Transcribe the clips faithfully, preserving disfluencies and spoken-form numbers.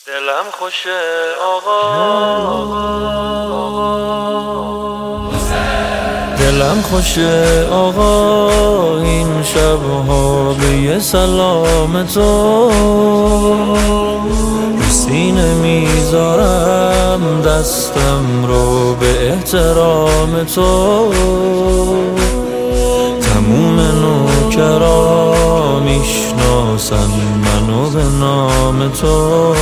دلم خوشه آقا، دلم خوشه آقا، این شبها به یه سلام تو سینه میذارم، دستم رو به احترام تو. تموم نوکرا میشناسن منو به نام تو،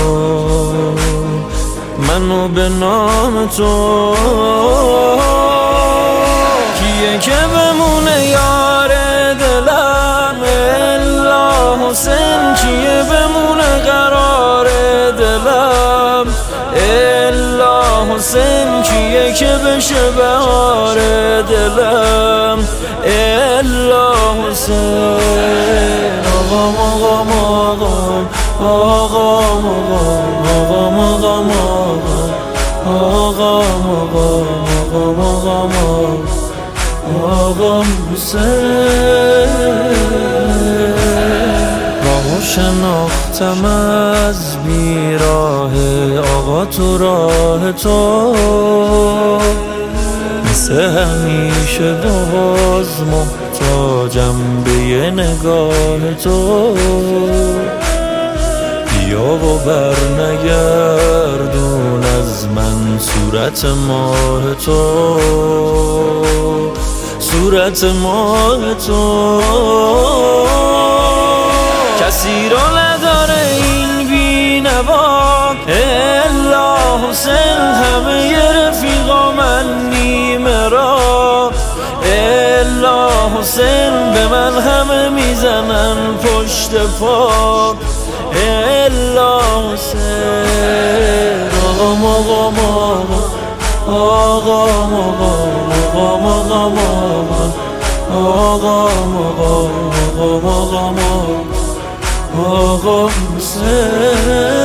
منو به نام تو. کیه که بمونه یار دلم الا حسین، کیه بمونه قرار دلم الا حسین، کیه که بشه بهار دلم الا حسین. آقام آقام آقام آقام آقام آقام آقام آقام آقام آقام حسین. راهو شناختم از بیراه آقا، تو راه تو مثل همیشه باز محتاجم به یه نگاه تو. بیا و بر نگردون از من صورت ماه تو، صورت ماه تو. کسی رو نداره این بی‌نوا الا حسین، همه رفیقا من نیمه را الا حسین، به من همه میزنن پشت پا الا حسین. آقام آقام آقام آقام آقام آقام آقام آقام آقام حسین.